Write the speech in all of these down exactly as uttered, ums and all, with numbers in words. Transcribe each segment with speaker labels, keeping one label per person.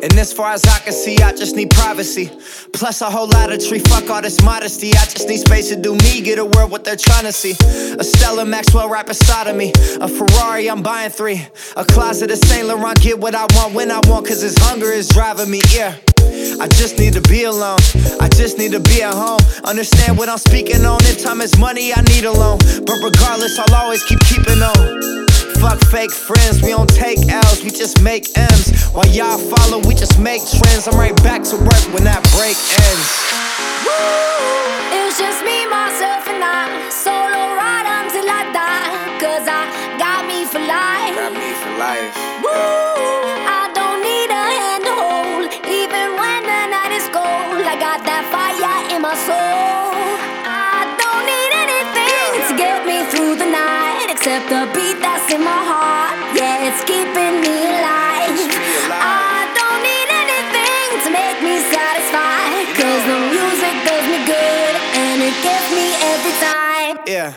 Speaker 1: And as far as I can see, I just need privacy. Plus a whole lot of tree, fuck all this modesty. I just need space to do me, get a world what they're trying to see. A Stella Maxwell right beside of me. A Ferrari, I'm buying three. A closet of Saint Laurent, get what I want when I want, cause this hunger is driving me, yeah. I just need to be alone, I just need to be at home. Understand what I'm speaking on, if time is money, I need a loan. But regardless, I'll always keep keeping on. Fuck fake friends, we don't take L's, we just make M's. While y'all follow, we just make trends. I'm right back to work when that break ends.
Speaker 2: Woo! It was just me, myself, and I. Solo ride until I die, cause I got me for life.
Speaker 1: Got me for life.
Speaker 2: Woo! I don't need a hand to hold, even when the night is cold. I got that fire in my soul. I don't need anything to get me through the night, except the beat that's in my heart. Yeah, it's keeping me alive. I don't need anything to make me satisfied, cause the music does me good and it gets me every time.
Speaker 1: Yeah.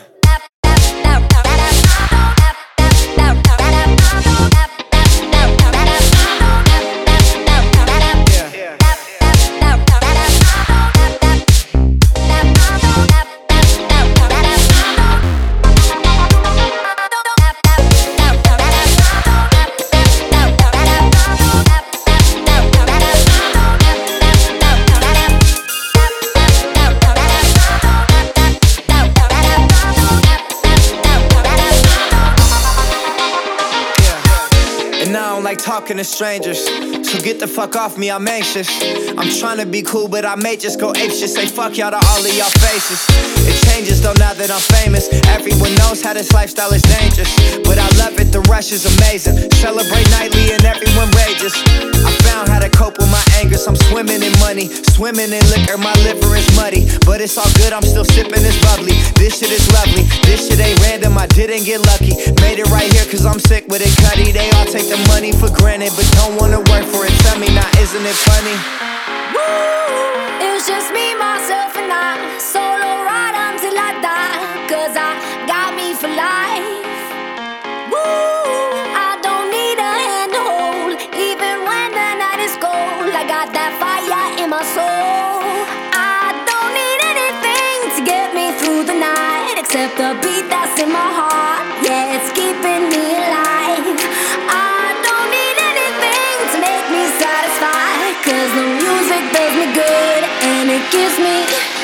Speaker 1: Like talking to strangers, so get the fuck off me, I'm anxious. I'm trying to be cool, but I may just go apeshit. Say fuck y'all to all of y'all faces. It changes though now that I'm famous. Everyone knows how this lifestyle is dangerous, but I love it, the rush is amazing. Celebrate nightly and everyone rages. I found how to cope with my anger, so I'm swimming in money, swimming in liquor, my liver is muddy. But it's all good, I'm still sipping this bubbly. This shit is lovely, this shit ain't random, I didn't get lucky. Made it right here cause I'm sick with it, cutty. They all take the money for granted, but don't wanna work for it. Tell me now, isn't it funny?
Speaker 2: Woo! It was just me, myself, and I. Solo ride until I die, cause I got me for life. Woo! I don't need a hand to hold, even when the night is cold. I got that fire in my soul. I don't need anything to get me through the night, except the beat that's in my heart. Yeah, it's keeping me alive. I don't need anything to make me satisfied, cause the music does me good and it gives me